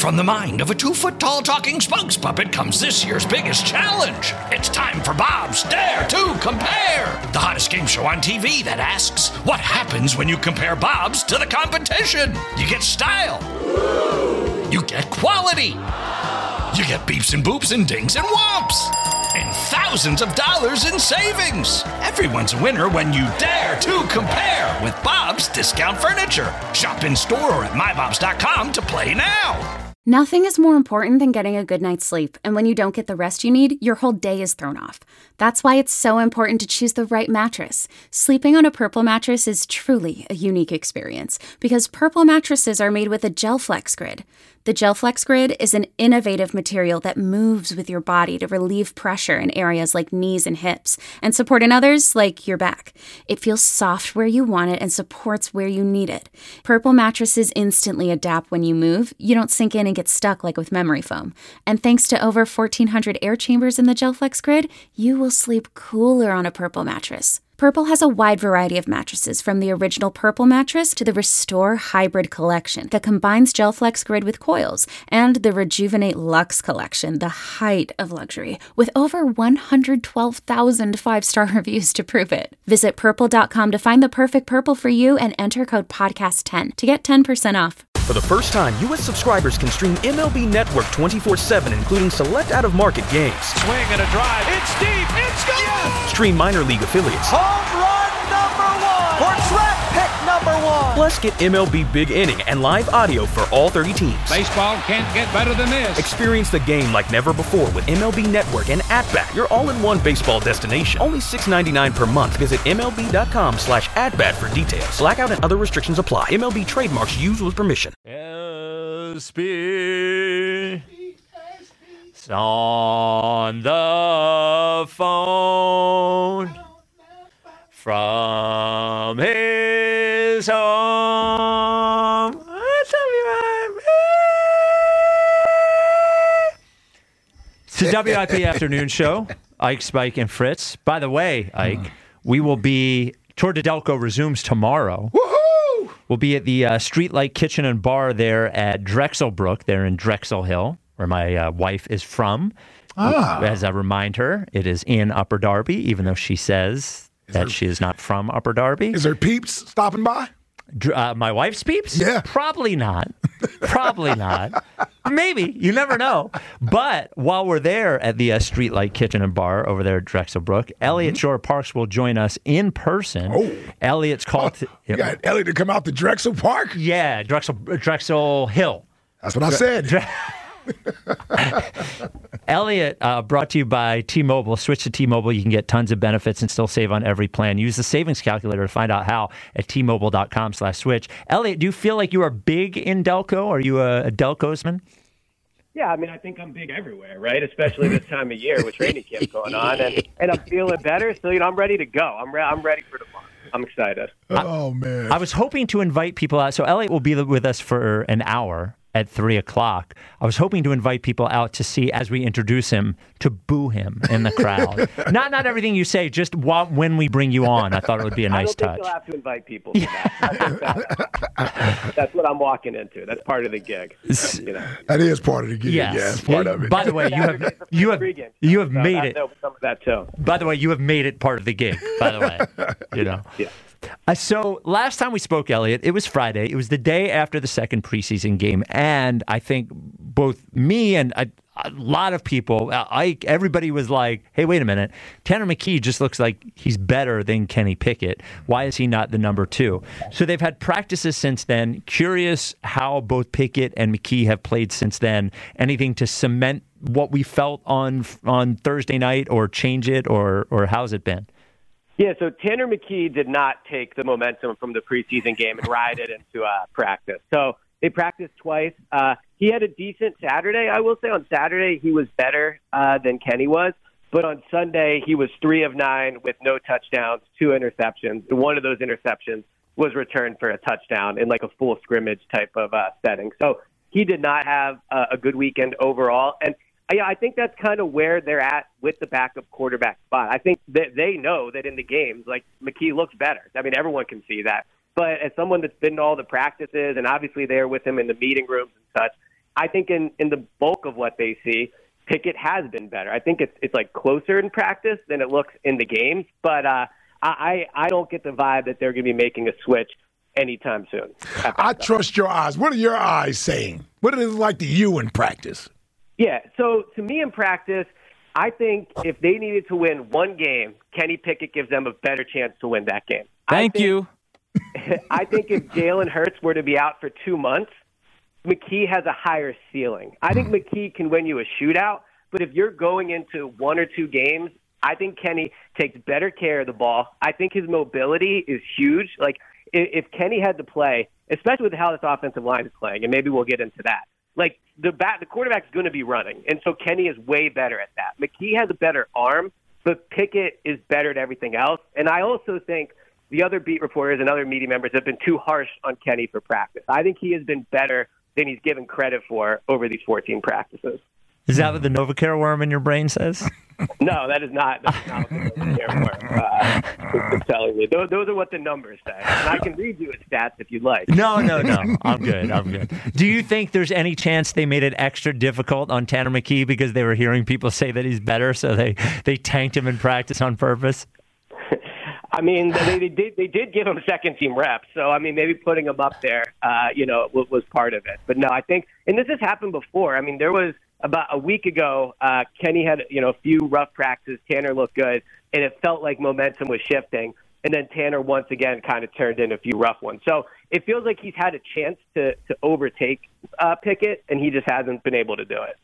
From the mind of a 2-foot-tall talking spokes puppet comes this year's biggest challenge. It's time for Bob's Dare to Compare, the hottest game show on TV that asks, what happens when you compare Bob's to the competition? You get style. You get quality. You get beeps and boops and dings and whomps. And thousands of dollars in savings. Everyone's a winner when you dare to compare with Bob's Discount Furniture. Shop in store or at mybobs.com to play now. Nothing is more important than getting a good night's sleep, and when you don't get the rest you need, your whole day is thrown off. That's why it's so important to choose the right mattress. Sleeping on a Purple mattress is truly a unique experience, because Purple mattresses are made with a GelFlex Grid. The GelFlex Grid is an innovative material that moves with your body to relieve pressure in areas like knees and hips, and support in others like your back. It feels soft where you want it and supports where you need it. Purple mattresses instantly adapt when you move. You don't sink in and get stuck like with memory foam. And thanks to over 1,400 air chambers in the GelFlex Grid, you will sleep cooler on a Purple mattress. Purple has a wide variety of mattresses, from the original Purple mattress to the Restore Hybrid collection that combines GelFlex Grid with coils, and the Rejuvenate Luxe collection, the height of luxury, with over 112,000 five-star reviews to prove it. Visit purple.com to find the perfect Purple for you and enter code podcast10 to get 10% off. For the first time, U.S. subscribers can stream MLB Network 24/7, including select out-of-market games. Swing and a drive. It's deep. It's gone. Yes! Stream minor league affiliates. Home run number 1. Or draft pick number 1. Plus, get MLB Big Inning and live audio for all 30 teams. Baseball can't get better than this. Experience the game like never before with MLB Network and At-Bat, your all-in-one baseball destination. Only $6.99 per month. Visit MLB.com/AtBat for details. Blackout and other restrictions apply. MLB trademarks used with permission. SB on the phone from his home. It's the WIP afternoon show. Ike, Spike, and Fritz. By the way, Ike, we will be, Tour de Delco resumes tomorrow. Woohoo! We'll be at the Streetlight Kitchen and Bar there at Drexelbrook, there in Drexel Hill, where my wife is from. As I remind her, it is in Upper Darby, even though she says that she is not from Upper Darby. Is there peeps stopping by? My wife's peeps? Yeah. Probably not. Probably not. Maybe. You never know. But while we're there at the Streetlight Kitchen and Bar over there at Drexelbrook, Elliott Shore Parks will join us in person. Oh. Elliott's called... You got Elliott to come out to Drexel Park? Yeah, Drexel Hill. That's what I said. Elliott, brought to you by T-Mobile. Switch to T-Mobile. You can get tons of benefits and still save on every plan. Use the savings calculator to find out how at T-Mobile.com/switch. Elliott, do you feel like you are big in Delco? Are you a Delcosman? Yeah, I mean, I think I'm big everywhere, right? Especially this time of year with training camp going on, and I'm feeling better. So, I'm ready to go. I'm ready for tomorrow. I'm excited. Oh, man. I was hoping to invite people out. So Elliott will be with us for an hour at 3 o'clock. I was hoping to invite people out to see, as we introduce him, to boo him in the crowd. not everything you say, just when we bring you on. I thought it would be a nice touch. I don't think you'll have to invite people to that. That's what I'm walking into. That's part of the gig. That is part of the gig. Yes. Yeah, it's part of it. By the way, you have made it. Some of that too. By the way, you have made it part of the gig. By the way, Yeah. So last time we spoke, Elliott, it was Friday. It was the day after the second preseason game, and I think both me and a lot of people, everybody was like, hey, wait a minute. Tanner McKee just looks like he's better than Kenny Pickett. Why is he not the number 2? So they've had practices since then. Curious how both Pickett and McKee have played since then. Anything to cement what we felt on Thursday night or change it, or how's it been? Yeah, so Tanner McKee did not take the momentum from the preseason game and ride it into practice. So they practiced twice. He had a decent Saturday, I will say. On Saturday, he was better than Kenny was. But on Sunday, he was 3 of 9 with no touchdowns, 2 interceptions. And one of those interceptions was returned for a touchdown in like a full scrimmage type of setting. So he did not have a good weekend overall. And yeah, I think that's kind of where they're at with the backup quarterback spot. I think that they know that in the games, like, McKee looks better. I mean, everyone can see that. But as someone that's been to all the practices and obviously there with him in the meeting rooms and such, I think in the bulk of what they see, Pickett has been better. I think it's like closer in practice than it looks in the games, but I don't get the vibe that they're going to be making a switch anytime soon. I trust your eyes. What are your eyes saying? What is it like to you in practice? Yeah, so to me in practice, I think if they needed to win one game, Kenny Pickett gives them a better chance to win that game. Thank you. I think if Jalen Hurts were to be out for 2 months, McKee has a higher ceiling. I think McKee can win you a shootout, but if you're going into 1 or 2 games, I think Kenny takes better care of the ball. I think his mobility is huge. Like, if Kenny had to play, especially with how this offensive line is playing, and maybe we'll get into that, like, the quarterback's going to be running, and so Kenny is way better at that. McKee has a better arm, but Pickett is better at everything else. And I also think the other beat reporters and other media members have been too harsh on Kenny for practice. I think he has been better than he's given credit for over these 14 practices. Is that what the Novacare worm in your brain says? No, that is not. That's not what the Novacare worm is telling me. Those are what the numbers say. And I can read you his stats if you'd like. No. I'm good. Do you think there's any chance they made it extra difficult on Tanner McKee because they were hearing people say that he's better, so they tanked him in practice on purpose? I mean, they did give him second-team reps, so, I mean, maybe putting him up there, was part of it. But, no, I think – and this has happened before. I mean, there was about a week ago, Kenny had, a few rough practices. Tanner looked good, and it felt like momentum was shifting. And then Tanner once again kind of turned in a few rough ones. So it feels like he's had a chance to overtake Pickett, and he just hasn't been able to do it.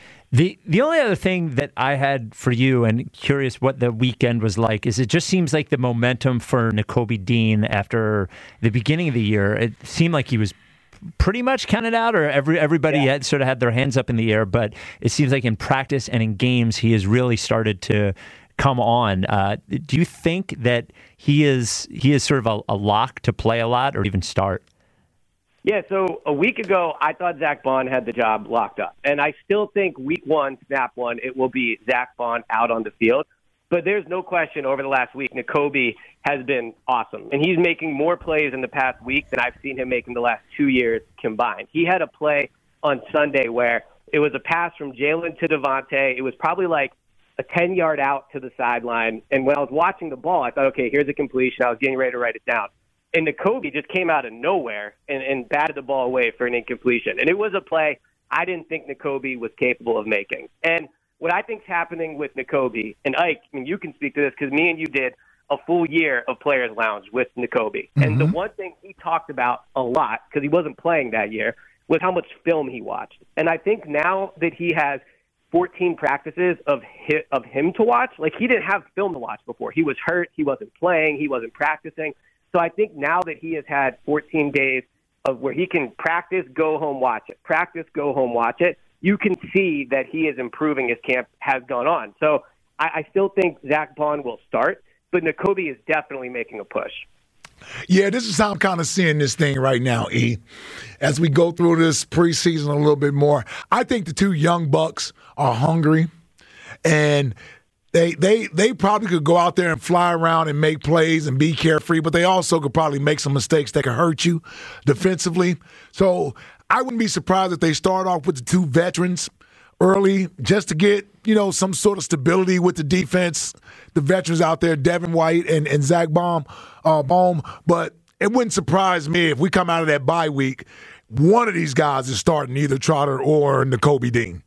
The only other thing that I had for you, and curious what the weekend was like, is it just seems like the momentum for Nakobe Dean after the beginning of the year, it seemed like he was pretty much counted out, or everybody had sort of had their hands up in the air, but it seems like in practice and in games he has really started to come on. Do you think that he is sort of a lock to play a lot or even start? Yeah, so a week ago, I thought Zach Bond had the job locked up. And I still think week 1, snap 1, it will be Zach Bond out on the field. But there's no question over the last week, Nakobe has been awesome. And he's making more plays in the past week than I've seen him make in the last 2 years combined. He had a play on Sunday where it was a pass from Jalen to Devontae. It was probably like a 10-yard out to the sideline. And when I was watching the ball, I thought, okay, here's a completion. I was getting ready to write it down. And Nakobe just came out of nowhere and batted the ball away for an incompletion. And it was a play I didn't think Nakobe was capable of making. And what I think is happening with Nakobe, and Ike, I mean, you can speak to this because me and you did a full year of Players Lounge with Nakobe. Mm-hmm. And the one thing he talked about a lot, because he wasn't playing that year, was how much film he watched. And I think now that he has 14 practices of him to watch, like he didn't have film to watch before. He was hurt. He wasn't playing. He wasn't practicing. So I think now that he has had 14 days of where he can practice, go home, watch it, practice, go home, watch it, you can see that he is improving as camp has gone on. So I still think Zach Bond will start, but Nakobe is definitely making a push. Yeah, this is how I'm kind of seeing this thing right now, E. As we go through this preseason a little bit more, I think the two young bucks are hungry, and They probably could go out there and fly around and make plays and be carefree, but they also could probably make some mistakes that could hurt you defensively. So I wouldn't be surprised if they start off with the two veterans early just to get, some sort of stability with the defense. The veterans out there, Devin White and Zach Baum. But it wouldn't surprise me if we come out of that bye week, one of these guys is starting either Trotter or Nakobe Dean.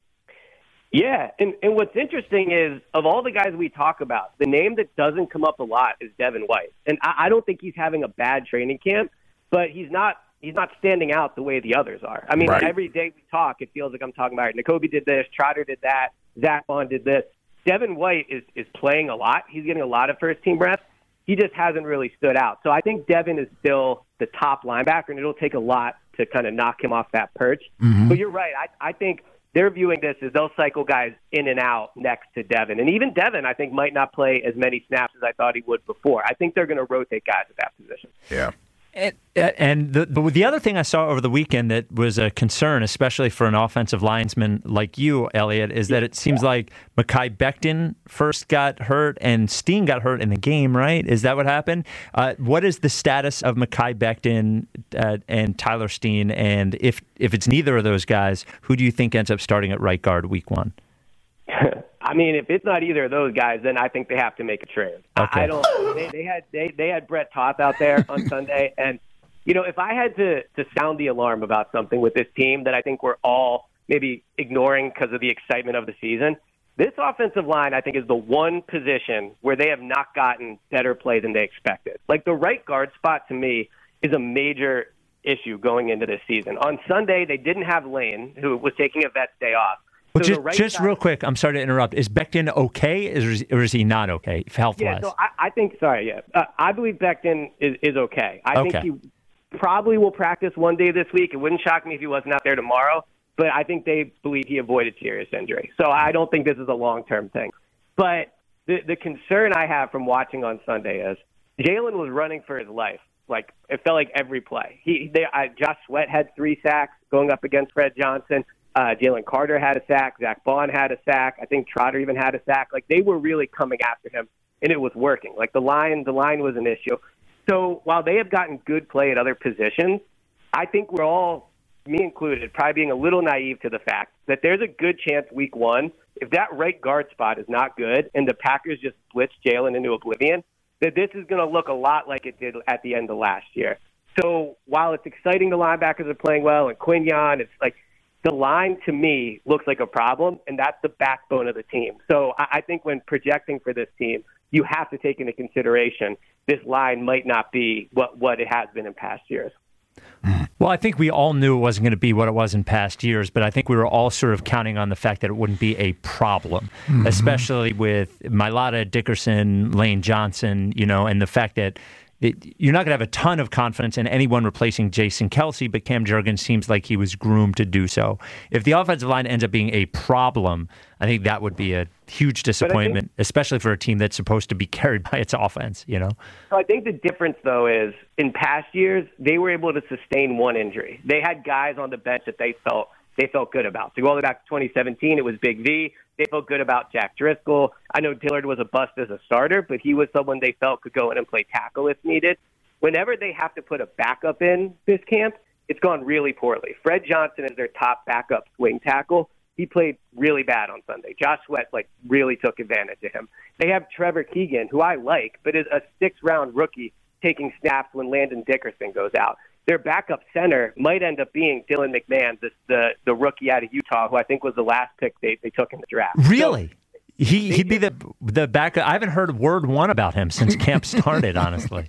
Yeah, and what's interesting is, of all the guys we talk about, the name that doesn't come up a lot is Devin White. And I don't think he's having a bad training camp, but he's not standing out the way the others are. I mean, right. Every day we talk, it feels like I'm talking about it. Nakobe did this, Trotter did that, Zach Bond did this. Devin White is playing a lot. He's getting a lot of first-team reps. He just hasn't really stood out. So I think Devin is still the top linebacker, and it'll take a lot to kind of knock him off that perch. Mm-hmm. But you're right. I think they're viewing this as they'll cycle guys in and out next to Devin. And even Devin, I think, might not play as many snaps as I thought he would before. I think they're going to rotate guys at that position. Yeah. And the other thing I saw over the weekend that was a concern, especially for an offensive linesman like you, Elliot, is that it seems like Mekhi Becton first got hurt and Steen got hurt in the game, right? Is that what happened? What is the status of Mekhi Becton and Tyler Steen? And if it's neither of those guys, who do you think ends up starting at right guard week 1? I mean, if it's not either of those guys, then I think they have to make a trade. Okay. I don't. They had Brett Toth out there on Sunday, and if I had to sound the alarm about something with this team that I think we're all maybe ignoring because of the excitement of the season, this offensive line I think is the one position where they have not gotten better play than they expected. Like the right guard spot to me is a major issue going into this season. On Sunday, they didn't have Lane, who was taking a vet's day off. Well, So just real quick, I'm sorry to interrupt. Is Becton okay, or is he not okay, health-wise? Yeah, so I think, I believe Becton is okay. I think he probably will practice one day this week. It wouldn't shock me if he wasn't out there tomorrow, but I think they believe he avoided serious injury. So I don't think this is a long-term thing. But the concern I have from watching on Sunday is Jalen was running for his life. Like, it felt like every play. Josh Sweat had 3 sacks going up against Fred Johnson. Jalen Carter had a sack. Zach Bond had a sack. I think Trotter even had a sack. Like, they were really coming after him, and it was working. Like, the line was an issue. So while they have gotten good play at other positions, I think we're all, me included, probably being a little naive to the fact that there's a good chance week 1, if that right guard spot is not good and the Packers just blitz Jalen into oblivion, that this is going to look a lot like it did at the end of last year. So while it's exciting the linebackers are playing well and Quinion, it's like, the line, to me, looks like a problem, and that's the backbone of the team. So I think when projecting for this team, you have to take into consideration this line might not be what it has been in past years. Well, I think we all knew it wasn't going to be what it was in past years, but I think we were all sort of counting on the fact that it wouldn't be a problem, especially with Mailata, Dickerson, Lane Johnson, and the fact that you're not going to have a ton of confidence in anyone replacing Jason Kelce, but Cam Jurgens seems like he was groomed to do so. If the offensive line ends up being a problem, I think that would be a huge disappointment, especially for a team that's supposed to be carried by its offense, So I think the difference, though, is in past years, they were able to sustain one injury. They had guys on the bench that they felt good about. So all the way back to 2017, it was Big V. They felt good about Jack Driscoll. I know Dillard was a bust as a starter, but he was someone they felt could go in and play tackle if needed. Whenever they have to put a backup in this camp, it's gone really poorly. Fred Johnson is their top backup swing tackle. He played really bad on Sunday. Josh Sweat really took advantage of him. They have Trevor Keegan, who I like, but is a 6th-round rookie taking snaps when Landon Dickerson goes out. Their backup center might end up being Dylan McMahon, the rookie out of Utah, who I think was the last pick they took in the draft. Really? So, he'd be the backup. I haven't heard word one about him since camp started, honestly.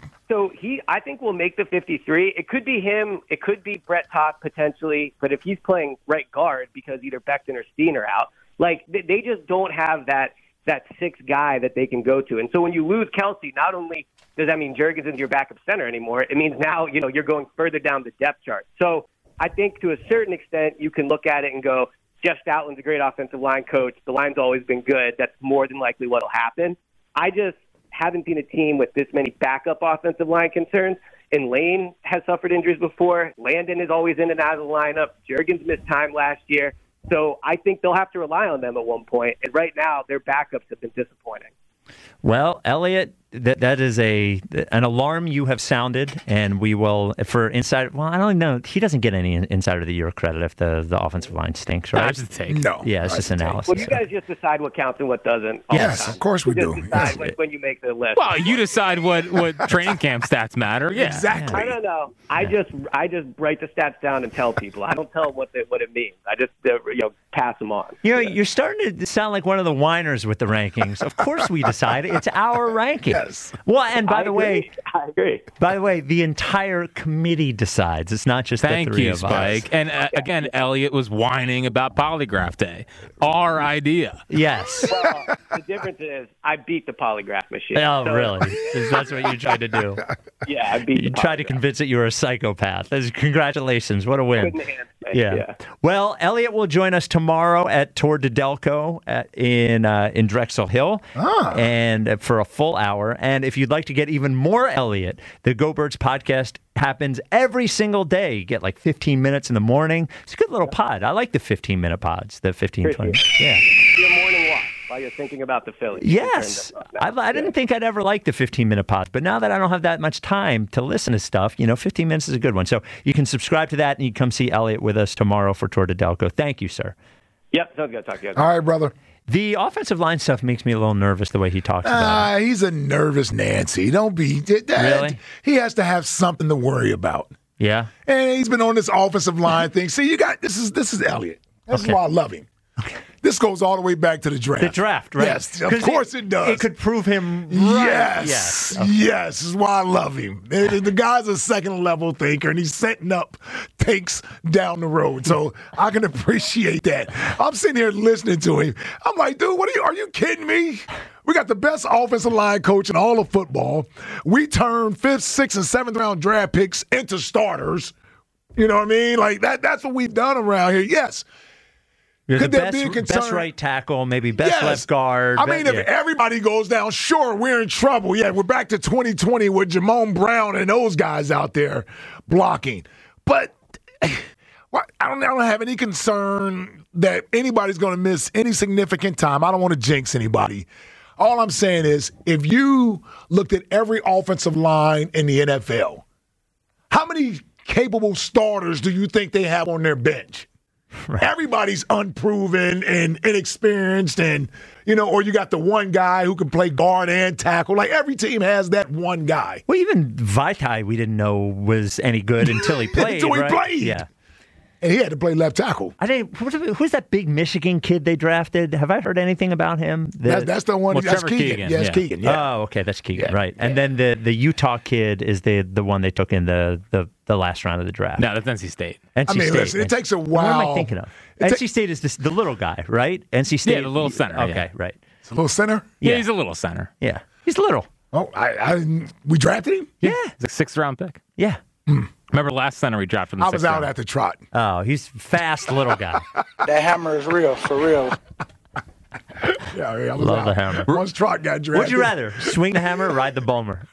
So I think will make the 53. It could be him. It could be Brett Toth potentially. But if he's playing right guard because either Becton or Steen are out, they just don't have that 6th guy that they can go to. And so when you lose Kelce, not only does that mean Jurgens isn't your backup center anymore, it means now, you're going further down the depth chart. So I think to a certain extent, you can look at it and go, Jeff Stoutland's a great offensive line coach. The line's always been good. That's more than likely what'll happen. I just haven't seen a team with this many backup offensive line concerns. And Lane has suffered injuries before. Landon is always in and out of the lineup. Jurgens missed time last year. So I think they'll have to rely on them at one point. And right now, their backups have been disappointing. Well, Elliot, that is an alarm you have sounded, and we will, for Insider, well, I don't know, he doesn't get any Insider of the Year credit if the offensive line stinks, right? That's a take. No. Yeah, it's just analysis. Well, you guys just decide what counts and what doesn't. Yes, of course we do. You just decide when you make the list. Well, you decide what training camp stats matter. Yeah. Exactly. I don't know. I just write the stats down and tell people. I don't tell them what it means. I just pass them on. You're starting to sound like one of the whiners with the rankings. Of course we decide. It's our rankings. Yes. Well, and by the way, I agree. By the way, the entire committee decides. It's not just the 3 of us. Thank you, Spike. And again, Elliot was whining about Polygraph Day. Our idea. Yes. Well, the difference is I beat the polygraph machine. Oh, So- really? That's what you tried to do. Yeah, I beat. You tried to convince that you were a psychopath. Congratulations. What a win. Good man. Yeah. Well, Elliot will join us tomorrow at Tour de Delco in Drexel Hill, and for a full hour. And if you'd like to get even more Elliot, the Go Birds podcast happens every single day. You get like 15 minutes in the morning. It's a good little pod. I like the 15-minute pods, the 15, 20 minutes. Yeah. Your morning walk while you're thinking about the Phillies. Yes. I didn't think I'd ever like the 15-minute pods, but now that I don't have that much time to listen to stuff, 15 minutes is a good one. So you can subscribe to that, and you can come see Elliot with us tomorrow for Tour de Delco. Thank you, sir. Yep, sounds good. Talk to you guys. All right, brother. The offensive line stuff makes me a little nervous the way he talks about it. He's a nervous Nancy. Don't be. Really? He has to have something to worry about. Yeah. And he's been on this offensive line thing. See, this is Elliot. That's why I love him. Okay. This goes all the way back to the draft. The draft, right? Yes, of course it does. It could prove him right. Yes. Okay. Yes, this is why I love him. The guy's a second-level thinker, and he's setting up takes down the road. So I can appreciate that. I'm sitting here listening to him. I'm like, dude, are you kidding me? We got the best offensive line coach in all of football. We turn 5th, 6th, and 7th round draft picks into starters. You know what I mean? Like that's what we've done around here. Yes. Could there be a concern? Best right tackle, maybe best left guard. I mean, if everybody goes down, sure, we're in trouble. Yeah, we're back to 2020 with Jamon Brown and those guys out there blocking. But I don't have any concern that anybody's going to miss any significant time. I don't want to jinx anybody. All I'm saying is, if you looked at every offensive line in the NFL, how many capable starters do you think they have on their bench? Right. Everybody's unproven and inexperienced, and or you got the one guy who can play guard and tackle. Like every team has that one guy. Well, even Vaitai, we didn't know was any good until he played. Until he played. Yeah. And he had to play left tackle. Who's that big Michigan kid they drafted? Have I heard anything about him? That's the one. That's Keegan. Yes, yeah. Keegan. Yeah. Oh, okay, that's Keegan, right? And then the Utah kid is the one they took in the last round of the draft. No, that's NC State. NC State. Listen, it takes a while. What am I thinking of? NC State is the little guy, right? NC State. Yeah, the little center. Okay, right. It's a little center. Yeah, he's a little center. Yeah, he's little. Oh, we drafted him. Yeah, he's a 6th round pick. Yeah. Remember last center we drafted him. I was out at the trot. Oh, he's fast little guy. That hammer is real, for real. Yeah, I was love out. the hammer. Once Trot got drafted. Would you rather swing the hammer or ride the Bulmer?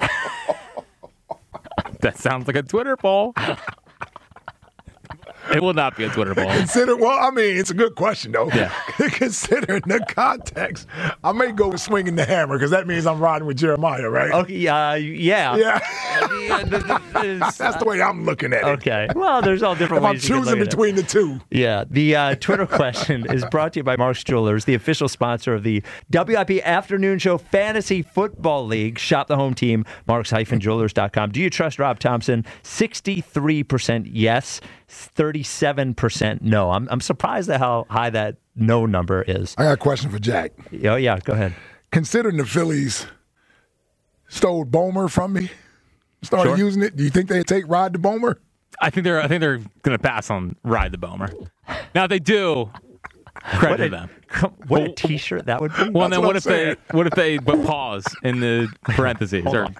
That sounds like a Twitter poll. It will not be a Twitter poll. It's a good question, though. Yeah. Considering the context, I may go with swinging the hammer because that means I'm riding with Jeremiah, right? Okay, yeah. Yeah. That's the way I'm looking at it. Okay. Well, there's all different ways. I'm choosing between the two. Yeah. The Twitter question is brought to you by Mark's Jewelers, the official sponsor of the WIP Afternoon Show Fantasy Football League. Shop the home team, marks-jewelers.com. Do you trust Rob Thompson? 63% yes. 37% no. I'm surprised at how high that no number is. I got a question for Jack. Oh, yeah, go ahead. Considering the Phillies stole Bomer from me, started using it, do you think they'd take Ride the Bomer? I think they're going to pass on Ride the Bomer. Now, if they do, credit them. What a T-shirt that would be. Well, then what if they put pause in the parentheses?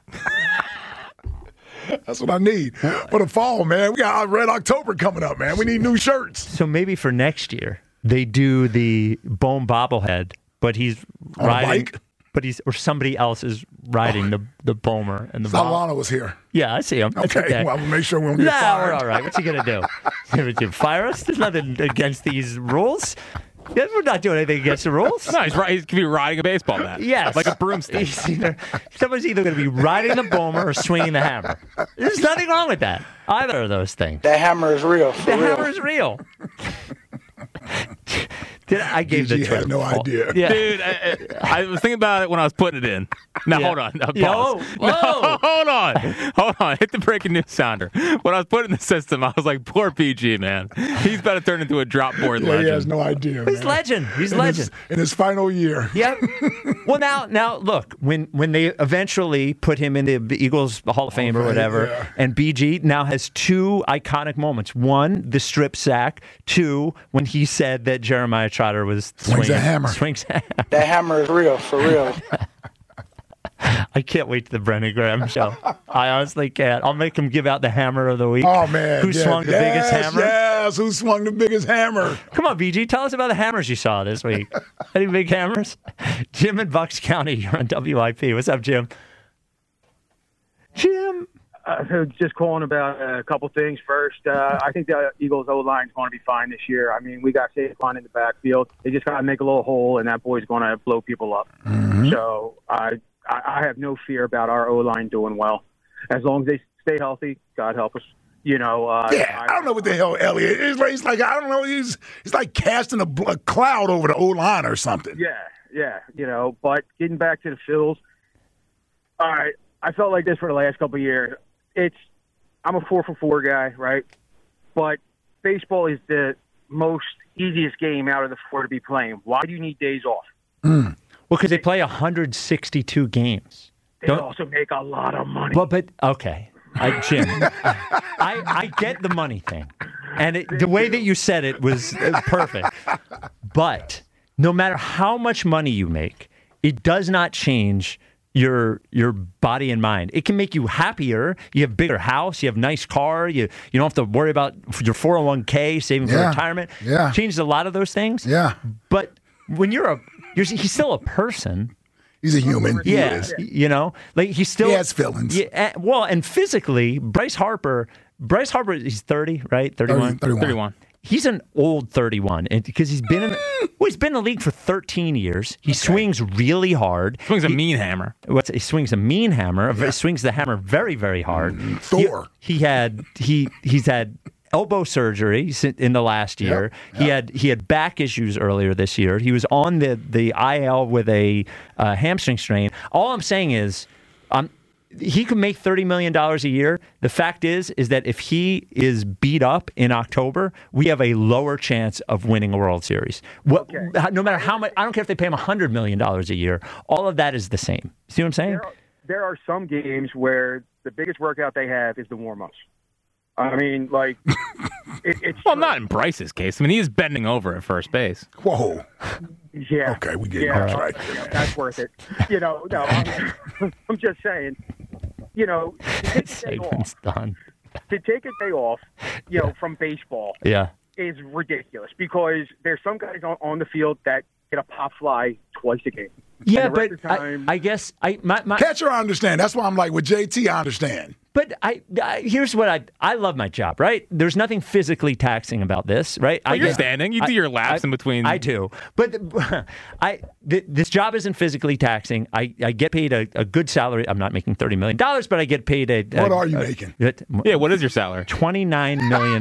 That's what I need for the fall, man. We got Red October coming up, man. We need new shirts. So maybe for next year, they do the Bone bobblehead, but he's on riding, a bike? or somebody else is riding the Bomer and the Solana was here. Yeah, I see him. Okay, well, we'll make sure we don't get fired. We're all right. What's he gonna do? Gonna fire us? There's nothing against these rules. Yeah, we're not doing anything against the rules. No, he's going to be riding a baseball bat. Yes. Like a broomstick. Someone's either going to be riding the Bomer or swinging the hammer. There's nothing wrong with that. Either of those things. That hammer is real. Hammer is real. I gave the had no idea. Yeah. Dude, I was thinking about it when I was putting it in. Now, hold on. Now, pause. Whoa. No, hold on. Hit the breaking news sounder. When I was putting the system, I was like, poor PG, man. He's about to turn into a drop board legend. He has no idea, He's legend. He's legend. In his final year. Yep. Well, now look, when they eventually put him in the Eagles Hall of Fame or whatever, and BG now has two iconic moments. One, the strip sack. Two, when he said that Jeremiah Trotter was swings a hammer. That hammer is real, for real. I can't wait to the Brendan Graham show. I honestly can't. I'll make him give out the hammer of the week. Oh, man. Who swung the biggest hammer? guess who swung the biggest hammer? Come on, BG, tell us about the hammers you saw this week. Any big hammers? Jim in Bucks County, you're on WIP. What's up, Jim? Jim. Just calling about a couple things. First, I think the Eagles' O-line is going to be fine this year. I mean, we got Saquon in the backfield. They just got to make a little hole, and that boy's going to blow people up. Mm-hmm. So I have no fear about our O-line doing well. As long as they stay healthy, God help us. You know, I don't know what the hell Elliott is. He's like, I don't know. He's like casting a cloud over the O-line or something. Yeah. You know, but getting back to the Phils, all right, I felt like this for the last couple of years. I'm a 4-for-4 guy, right? But baseball is the most easiest game out of the four to be playing. Why do you need days off? Well, because they play 162 games. They also make a lot of money. Well, but okay, Jim, I get the money thing, and the way that you said it was perfect. But no matter how much money you make, it does not change your body and mind. It can make you happier. You have a bigger house. You have a nice car. You don't have to worry about your 401k saving for retirement. Yeah, changes a lot of those things. Yeah, but when he's still a person. He's a human. Yeah, you know, like he has feelings. Yeah, well, and physically, Bryce Harper, he's 30, right? 31. He's an old 31, and because he's been in the league for 13 years. He swings really hard. Swings a mean hammer. He swings a mean hammer. Yeah. Swings the hammer very, very hard. Thor. He's had elbow surgery in the last year. Yep. He had back issues earlier this year. He was on the IL with a hamstring strain. All I'm saying is, he could make $30 million a year. The fact is that if he is beat up in October, we have a lower chance of winning a World Series. No matter how much, I don't care if they pay him $100 million a year. All of that is the same. See what I'm saying? There are some games where the biggest workout they have is the warm-ups. I mean, like, it's well, not in Bryce's case. I mean, he is bending over at first base. Whoa. Yeah. Okay, we get it. All right. That's worth it. You know, no, I'm just saying, you know, to take a day off, you know, from baseball is ridiculous because there's some guys on the field that get a pop fly twice a game. Yeah, but I guess my catcher, I understand. That's why I'm like, with JT, I understand. But here's what I love my job, right? There's nothing physically taxing about this, right? Well, you're standing. You do your laps in between. I do. But this job isn't physically taxing. I get paid a good salary. I'm not making $30 million, but I get paid What are you making? What is your salary? $29 million.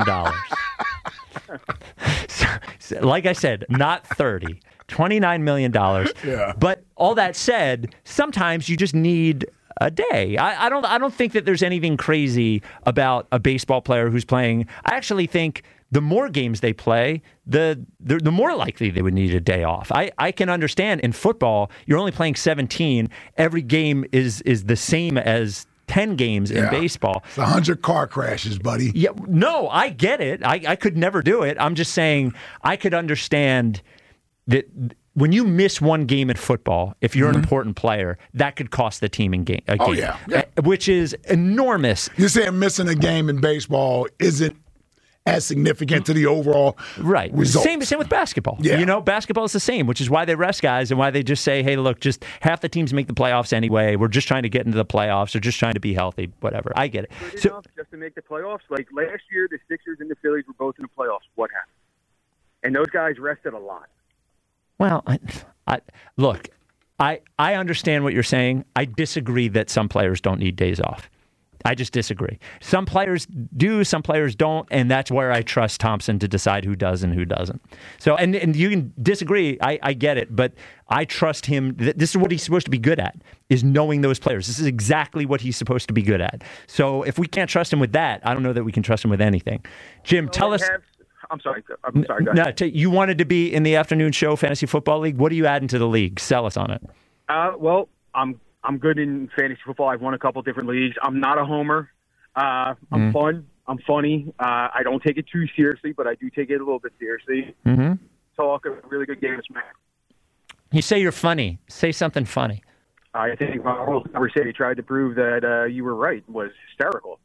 So, like I said, not 30. $29 million. Yeah. But all that said, sometimes you just need a day. I don't think that there's anything crazy about a baseball player who's playing. I actually think the more games they play, the more likely they would need a day off. I can understand in football, you're only playing 17. Every game is the same as 10 games in baseball. It's 100 car crashes, buddy. Yeah, no, I get it. I could never do it. I'm just saying I could understand that when you miss one game in football, if you're an important player, that could cost the team a game. Oh, yeah. Which is enormous. You're saying missing a game in baseball isn't as significant to the overall result. Same with basketball. Yeah. You know, basketball is the same, which is why they rest guys and why they just say, hey, look, just half the teams make the playoffs anyway. We're just trying to get into the playoffs or just trying to be healthy, whatever. I get it. So, just to make the playoffs, like last year, the Sixers and the Phillies were both in the playoffs. What happened? And those guys rested a lot. Well, look, I understand what you're saying. I disagree that some players don't need days off. I just disagree. Some players do, some players don't, and that's where I trust Thompson to decide who does and who doesn't. So, and you can disagree. I get it, but I trust him. This is what he's supposed to be good at, is knowing those players. This is exactly what he's supposed to be good at. So if we can't trust him with that, I don't know that we can trust him with anything. Jim, tell us. I'm sorry. Go ahead. No, you wanted to be in the afternoon show, Fantasy Football League. What are you adding to the league? Sell us on it. Well, I'm good in fantasy football. I've won a couple different leagues. I'm not a homer. I'm fun. I'm funny. I don't take it too seriously, but I do take it a little bit seriously. Talk a really good game of smack. You say you're funny. Say something funny. I think my whole conversation tried to prove that you were right was hysterical.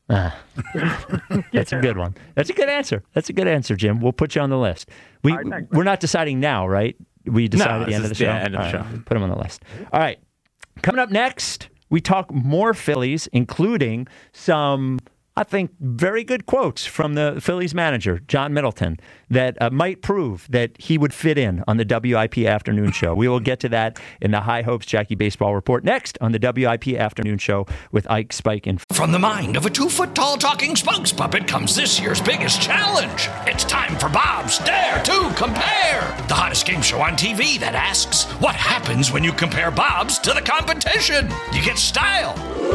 That's a good one. That's a good answer. That's a good answer, Jim. We'll put you on the list. We're not deciding now, right? We decide at the end of the show. Yeah, end of the show. Right, put him on the list. All right. Coming up next, we talk more Phillies, including some, I think, very good quotes from the Phillies manager, John Middleton, that might prove that he would fit in on the WIP Afternoon Show. We will get to that in the High Hopes Jackie Baseball Report next on the WIP Afternoon Show with Ike, Spike, and... From the mind of a 2-foot-tall talking spokes puppet comes this year's biggest challenge. It's time for Bob's Dare to Compare, the hottest game show on TV that asks, what happens when you compare Bob's to the competition? You get style.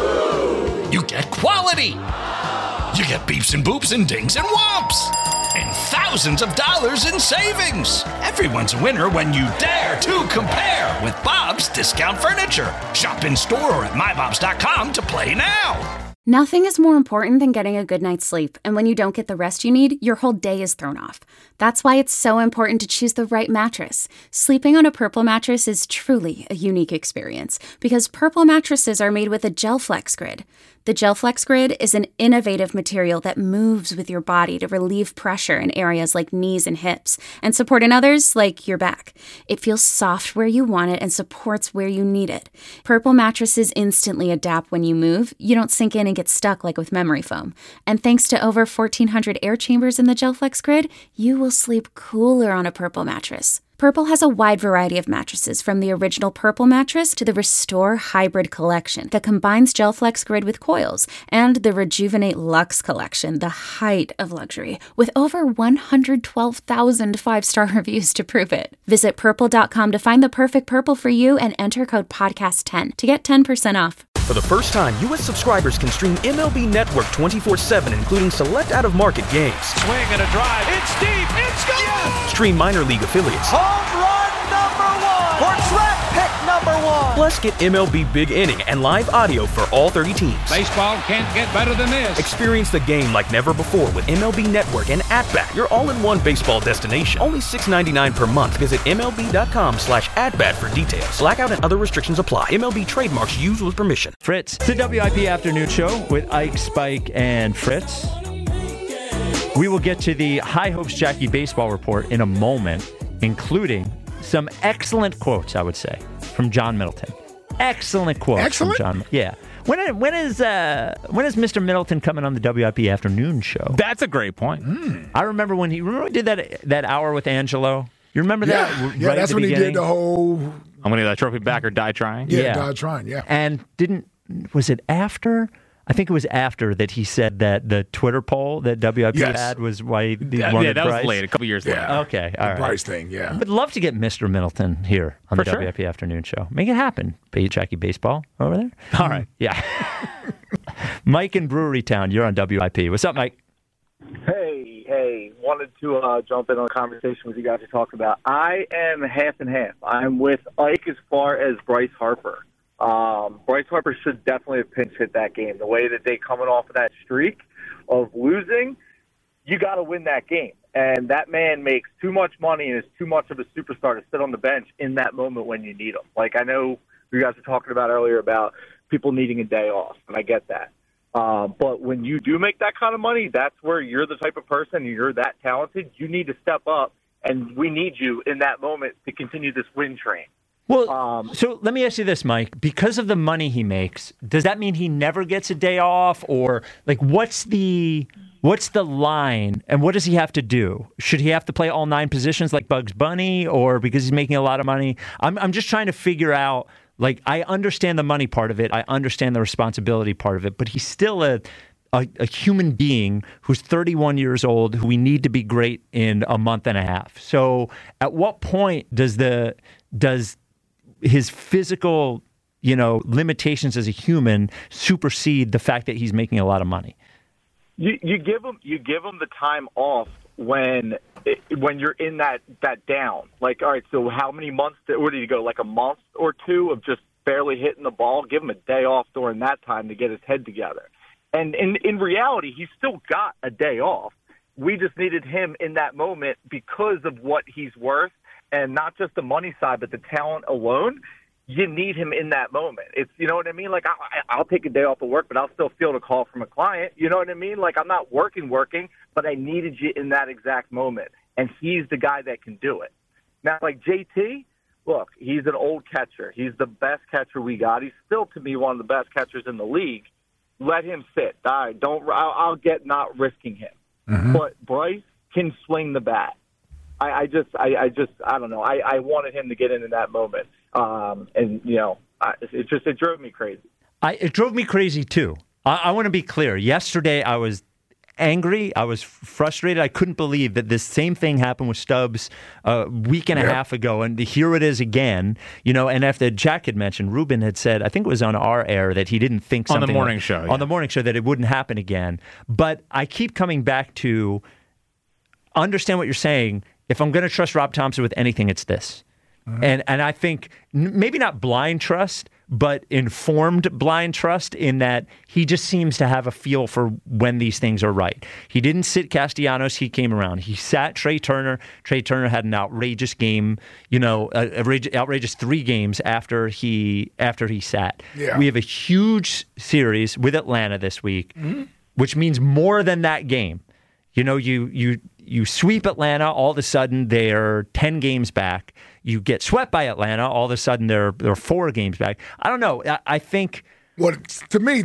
You get quality. You get beeps and boops and dings and whomps. And thousands of dollars in savings. Everyone's a winner when you dare to compare with Bob's Discount Furniture. Shop in store or at mybobs.com to play now. Nothing is more important than getting a good night's sleep, and when you don't get the rest you need, your whole day is thrown off. That's why it's so important to choose the right mattress. Sleeping on a Purple mattress is truly a unique experience, because Purple mattresses are made with a GelFlex Grid. The GelFlex Grid is an innovative material that moves with your body to relieve pressure in areas like knees and hips, and support in others like your back. It feels soft where you want it and supports where you need it. Purple mattresses instantly adapt when you move. You don't sink in and get stuck like with memory foam. And thanks to over 1,400 air chambers in the GelFlex Grid, you will sleep cooler on a Purple mattress. Purple has a wide variety of mattresses, from the original Purple mattress to the Restore Hybrid collection that combines GelFlex Grid with coils, and the Rejuvenate Luxe collection, the height of luxury, with over 112,000 five-star reviews to prove it. Visit purple.com to find the perfect Purple for you and enter code podcast10 to get 10% off. For the first time, U.S. subscribers can stream MLB Network 24/7, including select out-of-market games. Swing and a drive. It's deep. It's gone. Yes. Stream minor league affiliates. Home run number 1. Or draft pick number 1. Plus, get MLB Big Inning and live audio for all 30 teams. Baseball can't get better than this. Experience the game like never before with MLB Network and At-Bat, your all-in-one baseball destination. Only $6.99 per month. Visit MLB.com/AtBat for details. Blackout and other restrictions apply. MLB trademarks used with permission. Fritz. It's the WIP Afternoon Show with Ike, Spike, and Fritz. We will get to the High Hopes Jackie Baseball Report in a moment, including some excellent quotes, I would say, from John Middleton. Excellent quotes from John. Yeah. When is Mr. Middleton coming on the WIP Afternoon Show? That's a great point. I remember when he did that hour with Angelo. You remember that? Yeah, that's when he did the whole... I'm going to get that trophy back or die trying. Yeah, die trying, yeah. And was it after? I think it was after that he said that the Twitter poll that WIP had was why he wanted Bryce. Yeah, that was late, a couple years later. Okay, all right. Bryce thing, yeah. I'd love to get Mr. Middleton here on the WIP Afternoon Show. Make it happen. Jackie Baseball over there. All right. Yeah. Mike in Brewery Town, you're on WIP. What's up, Mike? Hey. Wanted to jump in on a conversation with you guys to talk about. I am half and half. I'm with Ike as far as Bryce Harper. Bryce Harper should definitely have pinch hit that game. The way that they coming off of that streak of losing, you got to win that game. And that man makes too much money and is too much of a superstar to sit on the bench in that moment when you need him. Like I know you guys were talking about earlier about people needing a day off, and I get that. But when you do make that kind of money, that's where you're the type of person, you're that talented, you need to step up, and we need you in that moment to continue this win train. Well, so let me ask you this, Mike. Because of the money he makes, does that mean he never gets a day off? Or, like, what's the line, and what does he have to do? Should he have to play all 9 positions like Bugs Bunny, or because he's making a lot of money? I'm just trying to figure out, like, I understand the money part of it. I understand the responsibility part of it. But he's still a human being who's 31 years old, who we need to be great in a month and a half. So at what point does his physical, limitations as a human supersede the fact that he's making a lot of money? You give him the time off when you're in that down. Like, all right, so how many months? Where did he go? Like a month or two of just barely hitting the ball. Give him a day off during that time to get his head together. And in reality, he's still got a day off. We just needed him in that moment because of what he's worth, and not just the money side, but the talent alone. you need him in that moment. It's, you know what I mean? Like, I'll take a day off of work, but I'll still field a call from a client. You know what I mean? Like, I'm not working, but I needed you in that exact moment. And he's the guy that can do it. Now, like JT, look, he's an old catcher. He's the best catcher we got. He's still, to me, one of the best catchers in the league. Let him sit. All right, I'll get not risking him. Mm-hmm. But Bryce can swing the bat. I don't know. I wanted him to get into that moment. And, you know, it drove me crazy. It drove me crazy, too. I want to be clear. Yesterday, I was angry. I was frustrated. I couldn't believe that this same thing happened with Stubbs a week and a half ago. And here it is again. You know, and after Jack had mentioned, Ruben had said, I think it was on our air, that he didn't think something. On the morning show. On the morning show, that it wouldn't happen again. But I keep coming back to understand what you're saying. If I'm going to trust Rob Thomson with anything, it's this. And I think maybe not blind trust, but informed blind trust in that he just seems to have a feel for when these things are right. He didn't sit Castellanos. He came around. He sat Trey Turner. Trey Turner had an outrageous game, you know, outrageous 3 games after he sat. Yeah. We have a huge series with Atlanta this week, which means more than that game. You know, you sweep Atlanta, all of a sudden they're 10 games back. You get swept by Atlanta, all of a sudden they're 4 games back. I don't know. I think. Well, to me,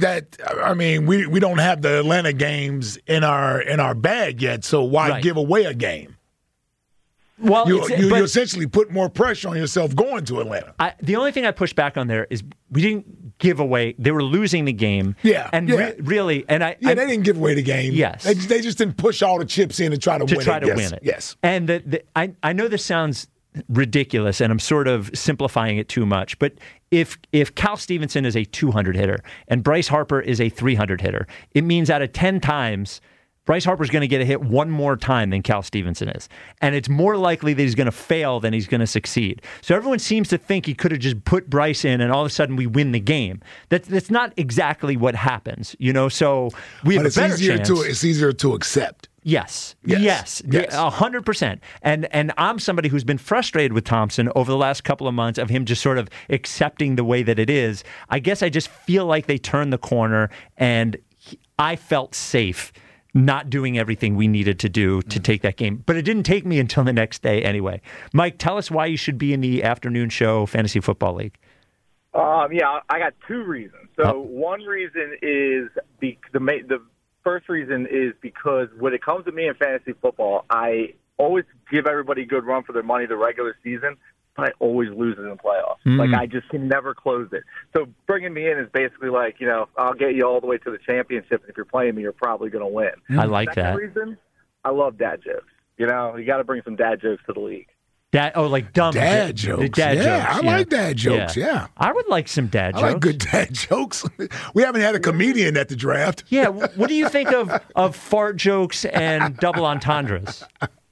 we don't have the Atlanta games in our bag yet. So why give away a game? Well, you essentially put more pressure on yourself going to Atlanta. The only thing I push back on there is we didn't give away. They were losing the game. Yeah, and really, and they didn't give away the game. Yes, they just didn't push all the chips in to try to win it. Yes. And I know this sounds ridiculous, and I'm sort of simplifying it too much, but if Cal Stevenson is a 200 hitter and Bryce Harper is a 300 hitter, it means out of 10 times. Bryce Harper's going to get a hit one more time than Cal Stevenson is. And it's more likely that he's going to fail than he's going to succeed. So everyone seems to think he could have just put Bryce in and all of a sudden we win the game. That's not exactly what happens, you know? So we have a better chance. It's easier to accept. Yes. 100%. And I'm somebody who's been frustrated with Thomson over the last couple of months of him just sort of accepting the way that it is. I guess I just feel like they turned the corner and I felt safe not doing everything we needed to do to take that game. But it didn't take me until the next day anyway. Mike, tell us why you should be in the afternoon show Fantasy Football League. I got 2 reasons. So one reason is the first reason is because when it comes to me in fantasy football, I always give everybody a good run for their money the regular season, but I always lose it in the playoffs. Like, I just can never close it. So bringing me in is basically like, you know, I'll get you all the way to the championship, and if you're playing me, you're probably going to win. I like that. Second reason, I love dad jokes. You know, you got to bring some dad jokes to the league. Like dumb dad jokes. I like dad jokes. Yeah, I would like some dad jokes. I like good dad jokes. We haven't had a comedian at the draft. Yeah, what do you think of fart jokes and double entendres?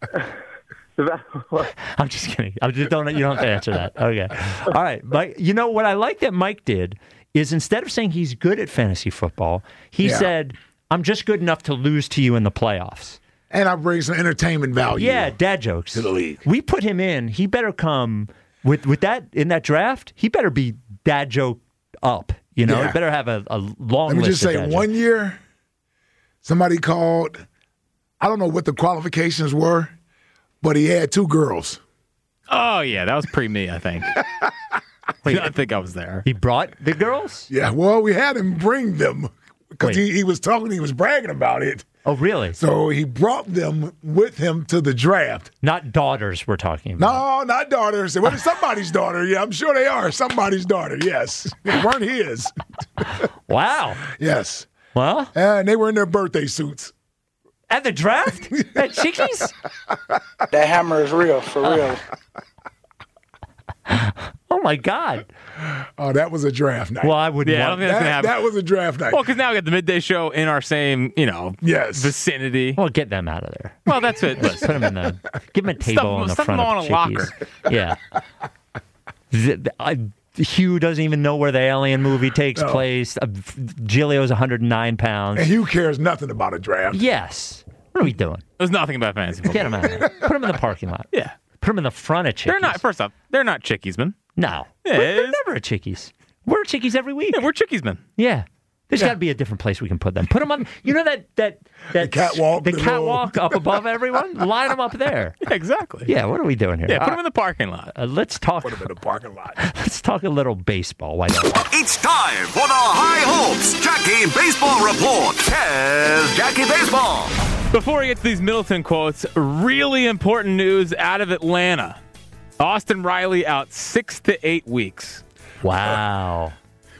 I'm just kidding. You don't have to answer that. Okay. All right. But you know what I like that Mike did is instead of saying he's good at fantasy football, he said, I'm just good enough to lose to you in the playoffs. And I bring some entertainment value. Yeah, dad jokes to the league. We put him in. He better come with that in that draft. He better be dad joke up. You know, he better have a long list. Let me just say, one year, somebody called. I don't know what the qualifications were, but he had 2 girls. Oh yeah, that was pre-me, I think. Wait, I think I was there. He brought the girls? Yeah, well, we had him bring them because he was talking. He was bragging about it. Oh, really? So he brought them with him to the draft. Not daughters we're talking about. No, not daughters. Well, it's somebody's daughter. Yeah, I'm sure they are. Somebody's daughter, yes. They weren't his. Wow. Yes. Well? And they were in their birthday suits. At the draft? At Chickies? That hammer is real, for real. Oh, my God. Oh, that was a draft night. Well, I wouldn't I don't think that's going to happen. That was a draft night. Well, because now we got the midday show in our same, vicinity. Well, get them out of there. Well, that's it. Put them in give them a table in the front of Chickies. Yeah. Hugh doesn't even know where the Alien movie takes place. Giglio's 109 pounds. And Hugh cares nothing about a draft. Yes. What are we doing? There's nothing about fantasy football. Get him out of there. Put him in the parking lot. Yeah. Put them in the front of Chickies. They're not. First off, they're not Chickies, man. No. Yeah, They've never at Chickies. We're at Chickies every week. Yeah, we're Chickies, man. Yeah. There's got to be a different place we can put them. Put them on, that catwalk, the catwalk up above everyone. Line them up there. Yeah, exactly. Yeah, what are we doing here? Yeah, put them in the parking lot. Let's talk. Put them in the parking lot. Let's talk a little baseball. Why not? It's time for the High Hopes Jackie Baseball Report. Here's Jackie Baseball. Before we get to these Middleton quotes, really important news out of Atlanta. Austin Riley out 6 to 8 weeks. Wow.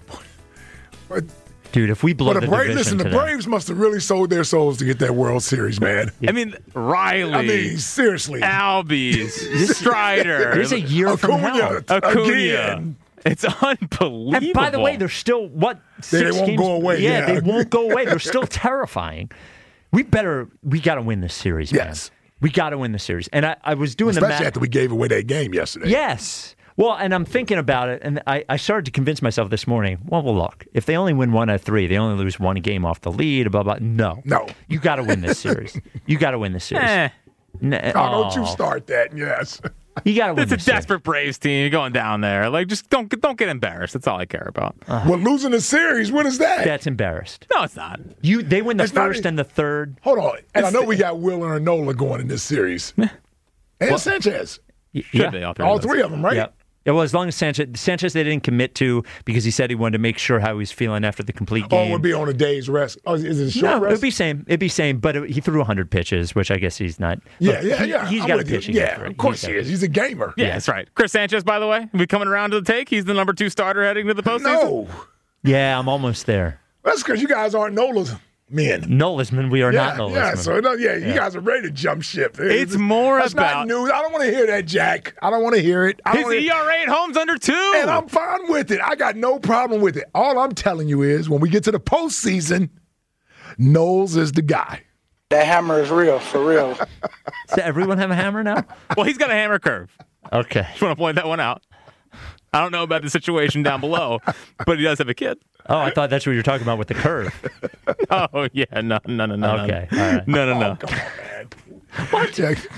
Dude, if we blow the division the Braves must have really sold their souls to get that World Series, man. I mean, Riley. I mean, seriously. Albies, Strider. There's a year from hell. Acuna. It's unbelievable. And by the way, they're still, 6 games? They won't go away. Yeah, they won't go away. They're still terrifying. We got to win this series, man. Yes. We got to win the series. And I was doing Especially after we gave away that game yesterday. Yes. Well, and I'm thinking about it, and I started to convince myself this morning, well, look, if they only win 1 out of 3, they only lose 1 game off the lead, blah, blah. No. You got to win this series. You got to win this series. Don't you start that, yes. You got to win It's a desperate Braves team. You're going down there. Like, just don't get embarrassed. That's all I care about. Well, losing the series, what is that? That's embarrassed. No, it's not. They win the first and the third. Hold on. And I know we got Wheeler and Nola going in this series. And Sanchez. Should be all three of them, right? Yep. Well, as long as Sanchez they didn't commit to because he said he wanted to make sure how he was feeling after the complete game. Oh, it would be on a day's rest. Oh, is it a short rest? It'd be same, but he threw 100 pitches, which I guess he's not. Yeah. He's got a pitching. Yeah, of course he is. He's a gamer. Yeah, that's right. Chris Sanchez, by the way, we coming around to the take. He's the number 2 starter heading to the postseason. No. Yeah, I'm almost there. That's because you guys aren't Nola's men. Nola's men. We are not Nola's men. Yeah, so you guys are ready to jump ship. It's more that's about not news. I don't want to hear that, Jack. I don't want to hear it. His ERA at home's under 2. And I'm fine with it. I got no problem with it. All I'm telling you is when we get to the postseason, Knowles is the guy. That hammer is real, for real. Does everyone have a hammer now? Well, he's got a hammer curve. Okay. Just want to point that one out. I don't know about the situation down below, but he does have a kid. Oh, I thought that's what you were talking about with the curve. Oh, yeah. No. Okay. All right. No. Oh, come on, man. What?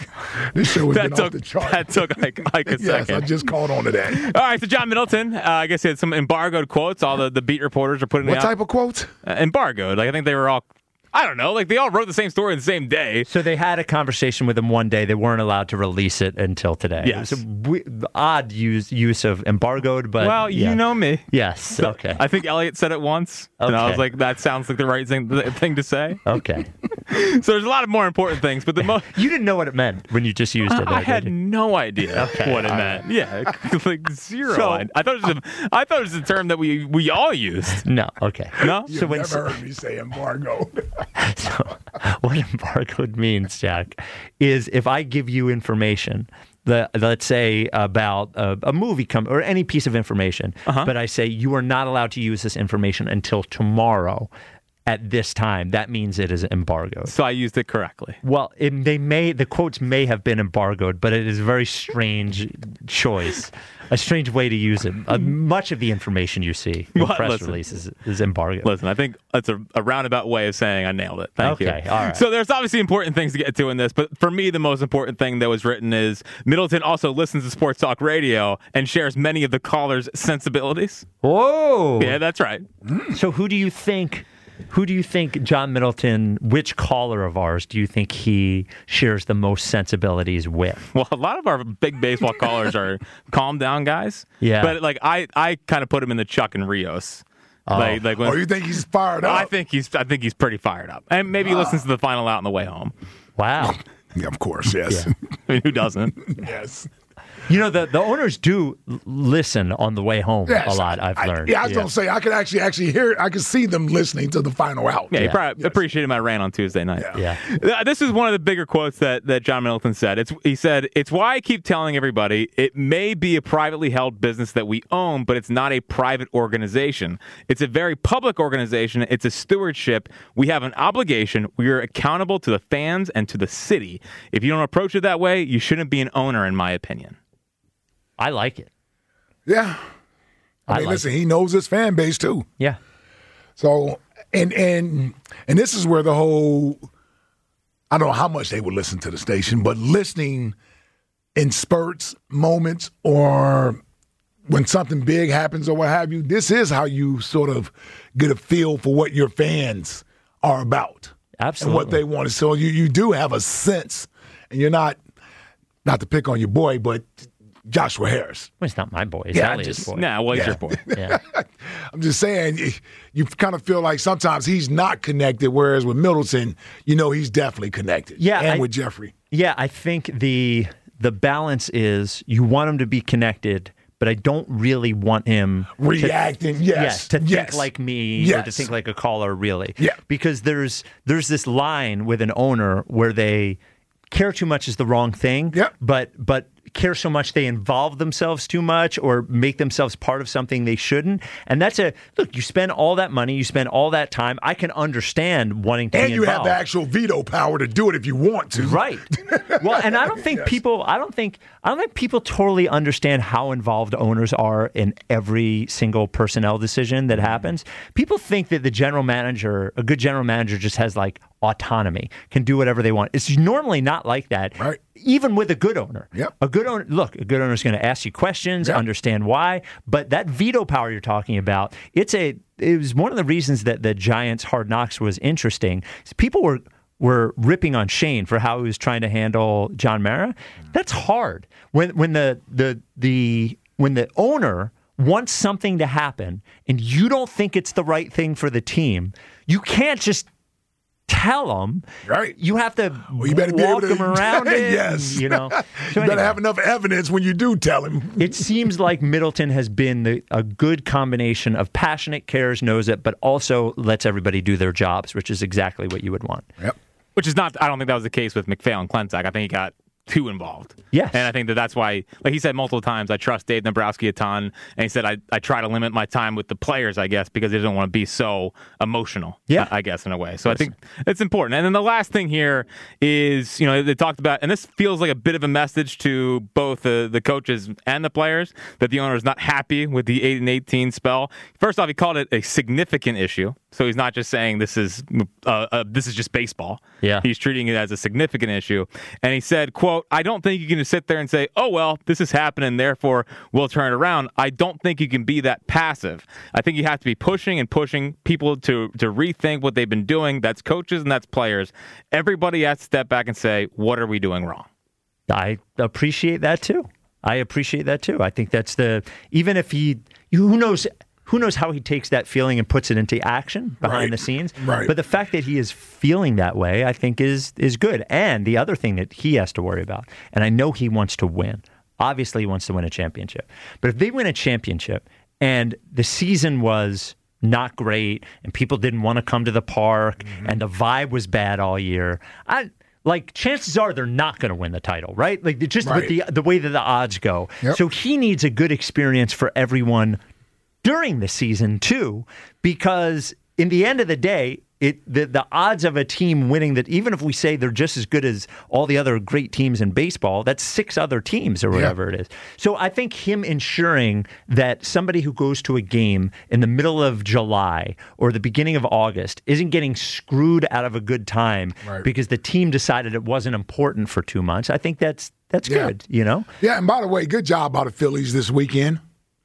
This show has been off the chart. That took like a second. Yes, I just caught on to that. All right, so John Middleton, I guess he had some embargoed quotes. All the beat reporters are putting What out. type of quotes? Embargoed. Like I think they were all, I don't know, like they all wrote the same story the same day. So they had a conversation with him one day. They weren't allowed to release it until today. Yes. It was odd use of embargoed, but well, you know me. Yes. Okay. I think Elliot said it once, and I was like, that sounds like the right thing to say. Okay. So there's a lot of more important things, but you didn't know what it meant when you just used it. I had no idea what it meant. Right. Yeah, like zero. So, I thought it was a term that we all used. No. Okay. No. You've never heard me say embargo. So what embargoed means, Jack, is if I give you information, let's say about a movie or any piece of information, but I say you are not allowed to use this information until tomorrow at this time, that means it is embargoed. So I used it correctly. Well, the quotes may have been embargoed, but it is a very strange choice, a strange way to use it. Much of the information you see in press releases is embargoed. Listen, I think that's a roundabout way of saying I nailed it. Thank you. Okay, all right. So there's obviously important things to get to in this, but for me, the most important thing that was written is Middleton also listens to Sports Talk Radio and shares many of the callers' sensibilities. Whoa. Yeah, that's right. So who do you think John Middleton, which caller of ours do you think he shares the most sensibilities with? Well, a lot of our big baseball callers are calm down guys. Yeah. But like I kind of put him in the Chuck and Rios. You think he's fired up? I think he's pretty fired up. And maybe he listens to the final out on the way home. Wow. Yeah, of course, yes. Yeah. I mean, who doesn't? Yes. You know, the owners do listen on the way home a lot, I've learned. I was going to say, I could actually hear it. I could see them listening to the final out. Yeah, you probably appreciated my rant on Tuesday night. Yeah. This is one of the bigger quotes that John Middleton said. He said, "It's why I keep telling everybody it may be a privately held business that we own, but it's not a private organization. It's a very public organization. It's a stewardship. We have an obligation. We are accountable to the fans and to the city. If you don't approach it that way, you shouldn't be an owner, in my opinion." I like it. Yeah. I mean, listen, he knows his fan base too. Yeah. So, and this is where the whole, I don't know how much they would listen to the station, but listening in spurts, moments, or when something big happens or what have you, this is how you sort of get a feel for what your fans are about. Absolutely. And what they want. So you do have a sense, and you're not to pick on your boy, but Joshua Harris. Well, it's not my boy. It's Elliott's boy. Nah, well, he's your boy. Yeah. I'm just saying, you kind of feel like sometimes he's not connected, whereas with Middleton, he's definitely connected. Yeah, and with Jeffrey. Yeah, I think the balance is you want him to be connected, but I don't really want him reacting. To think like me or to think like a caller, really. Yeah. Because there's this line with an owner where they care too much is the wrong thing. Yep. But care so much they involve themselves too much or make themselves part of something they shouldn't. And that's look, you spend all that money, you spend all that time. I can understand wanting to be involved. And you have the actual veto power to do it if you want to. Right. Well, and I don't think people totally understand how involved owners are in every single personnel decision that happens. People think that a good general manager just has like autonomy, can do whatever they want. It's normally not like that. Right. Even with a good owner. Yep. A good owner is going to ask you questions, understand why, but that veto power you're talking about, it was one of the reasons that the Giants Hard Knocks was interesting. People were ripping on Shane for how he was trying to handle John Mara. That's hard. When the owner wants something to happen and you don't think it's the right thing for the team, you can't just tell them. Right. You have to you better walk them around it. Yes. So you better have enough evidence when you do tell him. It seems like Middleton has been a good combination of passionate, cares, knows it, but also lets everybody do their jobs, which is exactly what you would want. Yep. Which is not, I don't think that was the case with McPhail and Klentak. I think he got too involved. Yes. And I think that's why, like he said multiple times, I trust Dave Dombrowski a ton. And he said, I try to limit my time with the players, I guess, because they don't want to be so emotional, I guess, in a way. So I think it's important. And then the last thing here is, they talked about, and this feels like a bit of a message to both the coaches and the players, that the owner is not happy with the 8-18 spell. First off, he called it a significant issue. So he's not just saying this is just baseball. Yeah. He's treating it as a significant issue. And he said, quote, I don't think you can just sit there and say, oh, well, this is happening, therefore we'll turn it around. I don't think you can be that passive. I think you have to be pushing people to rethink what they've been doing. That's coaches and that's players. Everybody has to step back and say, what are we doing wrong? I appreciate that too. I think that's even if who knows how he takes that feeling and puts it into action behind the scenes. Right. But the fact that he is feeling that way, I think, is good. And the other thing that he has to worry about, and I know he wants to win. Obviously, he wants to win a championship. But if they win a championship and the season was not great and people didn't want to come to the park and the vibe was bad all year, chances are they're not going to win the title, right? With the way that the odds go. Yep. So he needs a good experience for everyone during the season too, because in the end of the day, the odds of a team winning that, even if we say they're just as good as all the other great teams in baseball, that's 6 other teams or whatever it is. So I think him ensuring that somebody who goes to a game in the middle of July or the beginning of August isn't getting screwed out of a good time because the team decided it wasn't important for 2 months. I think that's good, Yeah, and by the way, good job by the Phillies this weekend.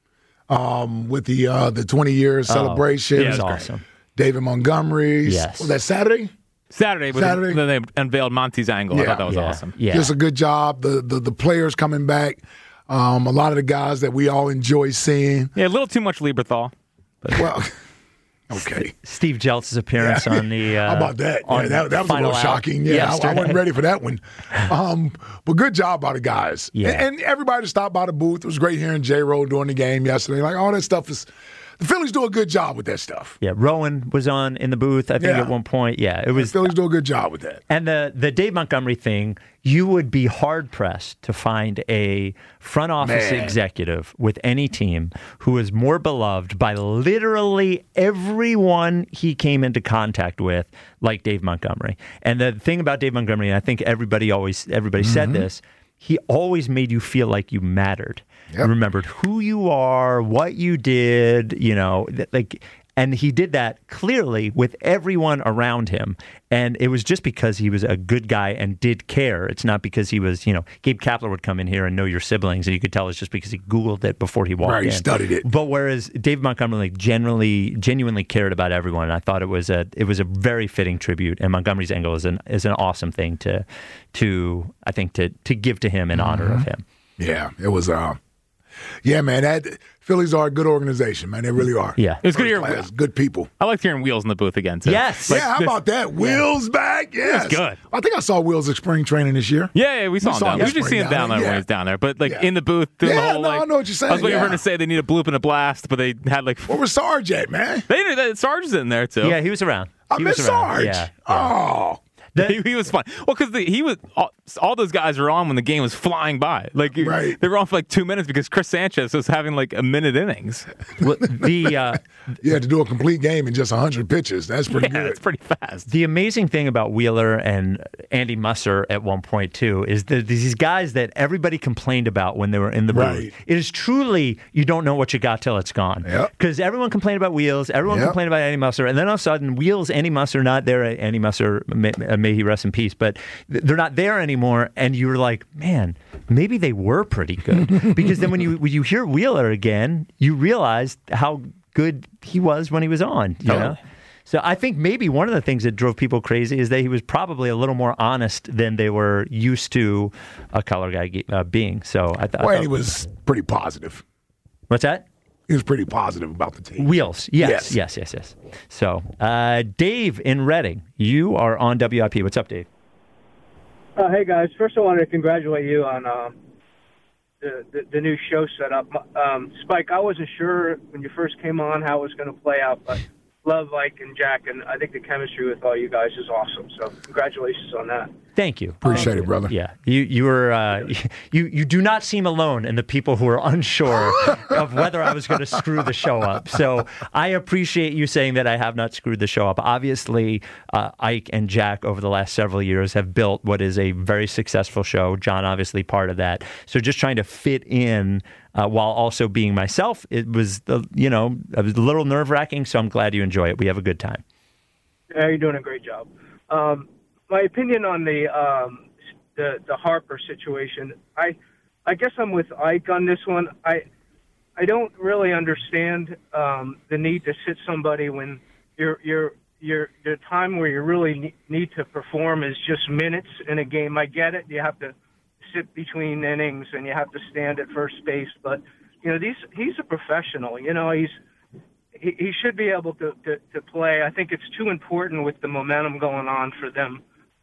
With the 20 year celebration. It was awesome. David Montgomery. Yes. Was that Saturday? Saturday. Then they unveiled Monty's angle. I thought that was awesome. Yeah. Just a good job. The players coming back. A lot of the guys that we all enjoy seeing. Yeah, a little too much Lieberthal. Well, okay. Steve Jeltz's appearance on the how about that? That was a little shocking. Yeah, I wasn't ready for that one. But good job by the guys. Yeah. And everybody that stopped by the booth. It was great hearing J-Roll during the game yesterday. All that stuff is. The Phillies do a good job with that stuff. Yeah, Rowan was in the booth, I think, at one point. Yeah, it was. The Phillies do a good job with that. And the Dave Montgomery thing, you would be hard-pressed to find a front office executive with any team who is more beloved by literally everyone he came into contact with like Dave Montgomery. And the thing about Dave Montgomery, and I think everybody said this, he always made you feel like you mattered. Yep. Remembered who you are, what you did, And he did that clearly with everyone around him. And it was just because he was a good guy and did care. It's not because he was, Gabe Kapler would come in here and know your siblings, and you could tell it's just because he Googled it before he walked in. Right, he studied it. But whereas David Montgomery genuinely cared about everyone, and I thought it was a very fitting tribute. And Montgomery's angle is an awesome thing to give to him in honor of him. Yeah, it was. Yeah, man, Phillies are a good organization, man. They really are. Yeah. It's good to hear. Good people. I liked hearing Wheels in the booth again, too. Yes. How about that? Wheels back? Yes. It's good. I think I saw Wheels at spring training this year. Yeah, we saw him down there. We usually see him down there when he's down there. But, in the booth, doing the whole, I know what you're saying. I was waiting for him to say they need a bloop and a blast, but they had, Where was Sarge at, man? They knew that Sarge was in there, too. Yeah, he was around. I miss Sarge. Yeah. Oh. He was fun. Well, because he was all those guys were on when the game was flying by. They were on for 2 minutes because Chris Sanchez was having a minute innings. Well, you had to do a complete game in just 100 pitches. That's pretty good. That's pretty fast. The amazing thing about Wheeler and Andy Musser at one point too is that these guys that everybody complained about when they were in the booth. Right. It is truly you don't know what you got till it's gone. Because everyone complained about Wheels, everyone complained about Andy Musser, and then all of a sudden Wheels, Andy Musser not there. Andy Musser, may he rest in peace, but they're not there anymore, and you were like, man, maybe they were pretty good. Because then when you hear Wheeler again, you realize how good he was when he was on. You know? So I think maybe one of the things that drove people crazy is that he was probably a little more honest than they were used to a color guy being. So I thought he was pretty positive. What's that? He was pretty positive about the team. Wheels, yes. So, Dave in Reading, you are on WIP. What's up, Dave? Hey, guys. First, I wanted to congratulate you on the new show setup. Spike, I wasn't sure when you first came on how it was going to play out, but love Ike and Jack, and I think the chemistry with all you guys is awesome. So congratulations on that. Thank you. Appreciate it, brother. Yeah, you were you do not seem alone in the people who are unsure of whether I was going to screw the show up. So I appreciate you saying that I have not screwed the show up. Obviously, Ike and Jack over the last several years have built what is a very successful show. John, obviously, part of that. So just trying to fit in while also being myself, it was it was a little nerve-wracking. So I'm glad you enjoy it. We have a good time. Yeah, you're doing a great job. My opinion on the Harper situation, I guess I'm with Ike on this one. I don't really understand the need to sit somebody when the time where you really need to perform is just minutes in a game. I get it. You have to sit between innings and you have to stand at first base, but he's a professional. He should be able to play. I think it's too important with the momentum going on for them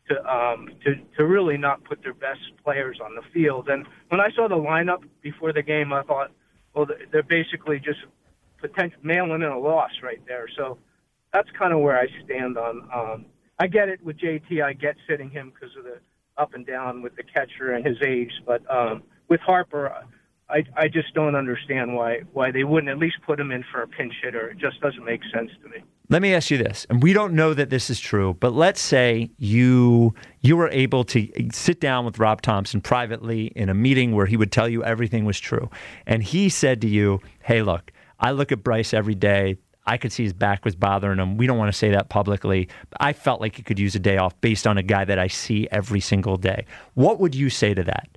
to really not put their best players on the field. And when I saw the lineup before the game, I thought, well, they're basically just mailing in a loss right there. So that's kind of where I stand on. I get it with JT. I get sitting him because of the up and down with the catcher and his age. But with Harper, I just don't understand why they wouldn't at least put him in for a pinch hitter. It just doesn't make sense to me. Let me ask you this, and we don't know that this is true, but let's say you were able to sit down with Rob Thompson privately in a meeting where he would tell you everything was true, and he said to you, hey, look, I look at Bryce every day. I could see his back was bothering him. We don't want to say that publicly. But I felt like he could use a day off based on a guy that I see every single day. What would you say to that?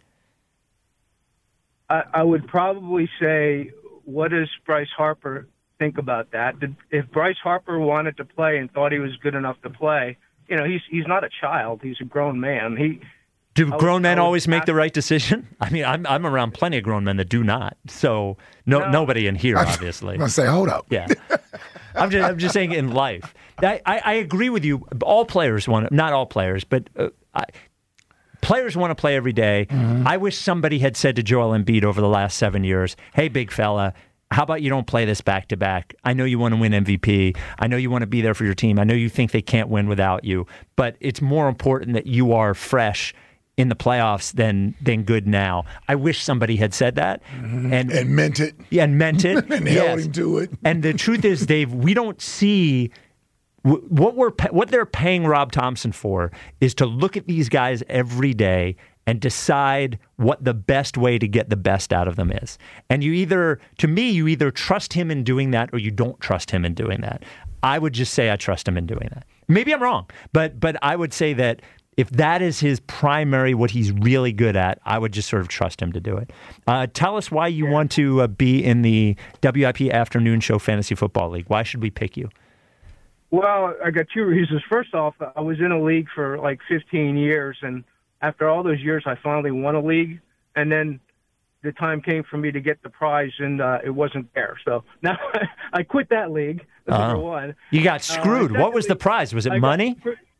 I would probably say, what does Bryce Harper think about that? If Bryce Harper wanted to play and thought he was good enough to play, he's not a child. He's a grown man. Do grown men always make the right decision? I mean, I'm around plenty of grown men that do not. So nobody in here, obviously. I'm going to say, hold up. Yeah. I'm just saying in life. I agree with you. All players want to, not all players, but players want to play every day. Mm-hmm. I wish somebody had said to Joel Embiid over the last 7 years, hey, big fella, how about you don't play this back-to-back? I know you want to win MVP. I know you want to be there for your team. I know you think they can't win without you. But it's more important that you are fresh in the playoffs than good now. I wish somebody had said that. Mm-hmm. And meant it. Yeah, and meant it. And held him to it. And the truth is, Dave, we don't see what they're paying Rob Thompson for is to look at these guys every day and decide what the best way to get the best out of them is. And you either trust him in doing that or you don't trust him in doing that. I would just say I trust him in doing that. Maybe I'm wrong, but I would say that if that is his primary, what he's really good at, I would just sort of trust him to do it. Tell us why you want to be in the WIP Afternoon Show Fantasy Football League. Why should we pick you? Well, I got two reasons. First off, I was in a league for like 15 years, and after all those years, I finally won a league, and then the time came for me to get the prize, and it wasn't there. So now I quit that league, number one. You got screwed. What was the prize? Was it money?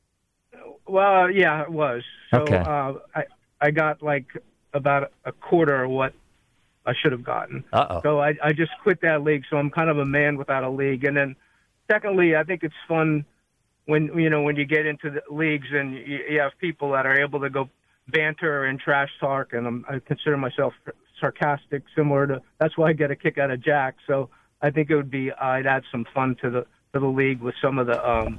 Well, yeah, it was. So okay. I got like about a quarter of what I should have gotten. Uh-oh. So I just quit that league, so I'm kind of a man without a league. And then secondly, I think it's fun when you get into the leagues and you have people that are able to go banter and trash talk, and I consider myself sarcastic, that's why I get a kick out of Jack. So I think I'd add some fun to the league with some of the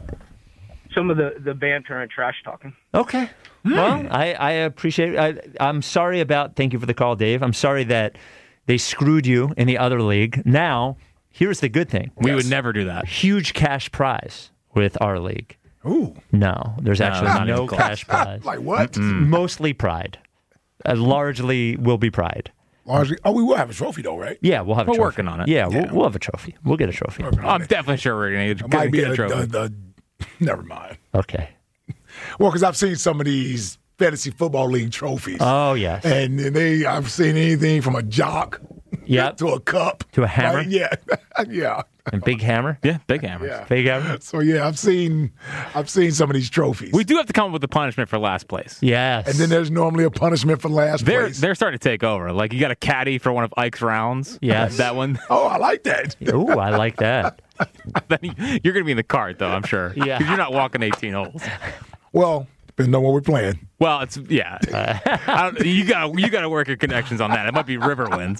banter and trash talking. Okay. Well, I appreciate it. I'm sorry thank you for the call, Dave. I'm sorry that they screwed you in the other league. Now, here's the good thing. We would never do that. Huge cash prize with our league. Ooh. No, there's actually no cash prize. Like what? Mostly pride. Largely will be pride. Largely. Oh, we will have a trophy though, right? Yeah, we'll have a trophy. We're working on it. Yeah, we'll have a trophy. We'll get a trophy. I'm definitely sure we're going to get a trophy. Never mind. Okay. Well, because I've seen some of these fantasy football league trophies. Oh, yes. And I've seen anything from a jock to a cup. To a hammer? Right? Yeah. Yeah. And big hammer? Yeah, big hammer. Yeah. Big hammer? So, yeah, I've seen some of these trophies. We do have to come up with a punishment for last place. Yes. And then there's normally a punishment for last place. They're starting to take over. Like, you got a caddy for one of Ike's rounds. Yes. That one. Oh, I like that. Ooh, I like that. Then you're going to be in the cart, though, I'm sure. Yeah. Because you're not walking 18 holes. Well, depending on what we're playing. Well, it's, yeah. You got to work your connections on that. It might be Riverwinds.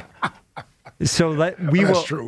So That's true.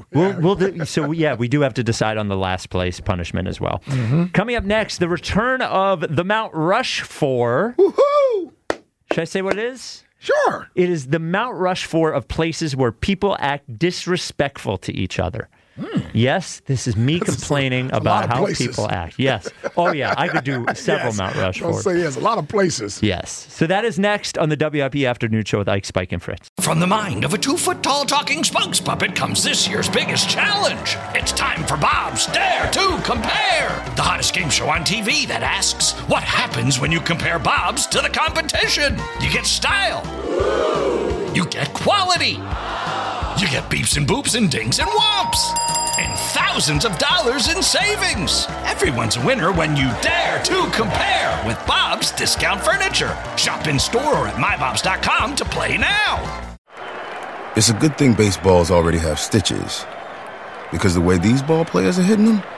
We do have to decide on the last place punishment as well. Mm-hmm. Coming up next, the return of the Mount Rushmore. Woohoo! Should I say what it is? Sure. It is the Mount Rushmore of places where people act disrespectful to each other. Yes, this is me complaining about how people act. Yes. Oh, yeah. I could do several Mount Rushmore. I'll say yes, a lot of places. Yes. So that is next on the WIP Afternoon Show with Ike, Spike, and Fritz. From the mind of a 2-foot-tall talking spokes puppet comes this year's biggest challenge. It's time for Bob's Dare to Compare, the hottest game show on TV that asks, what happens when you compare Bob's to the competition? You get style. You get quality. You get beeps and boops and dings and whomps. And thousands of dollars in savings. Everyone's a winner when you dare to compare with Bob's Discount Furniture. Shop in store or at mybobs.com to play now. It's a good thing baseballs already have stitches. Because the way these ball players are hitting them?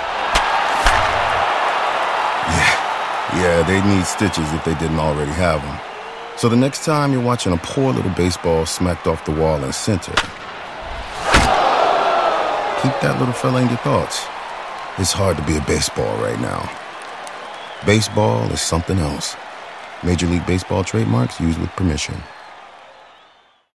Yeah, they'd need stitches if they didn't already have them. So the next time you're watching a poor little baseball smacked off the wall in center, keep that little fella in your thoughts. It's hard to be a baseball right now. Baseball is something else. Major League Baseball trademarks used with permission.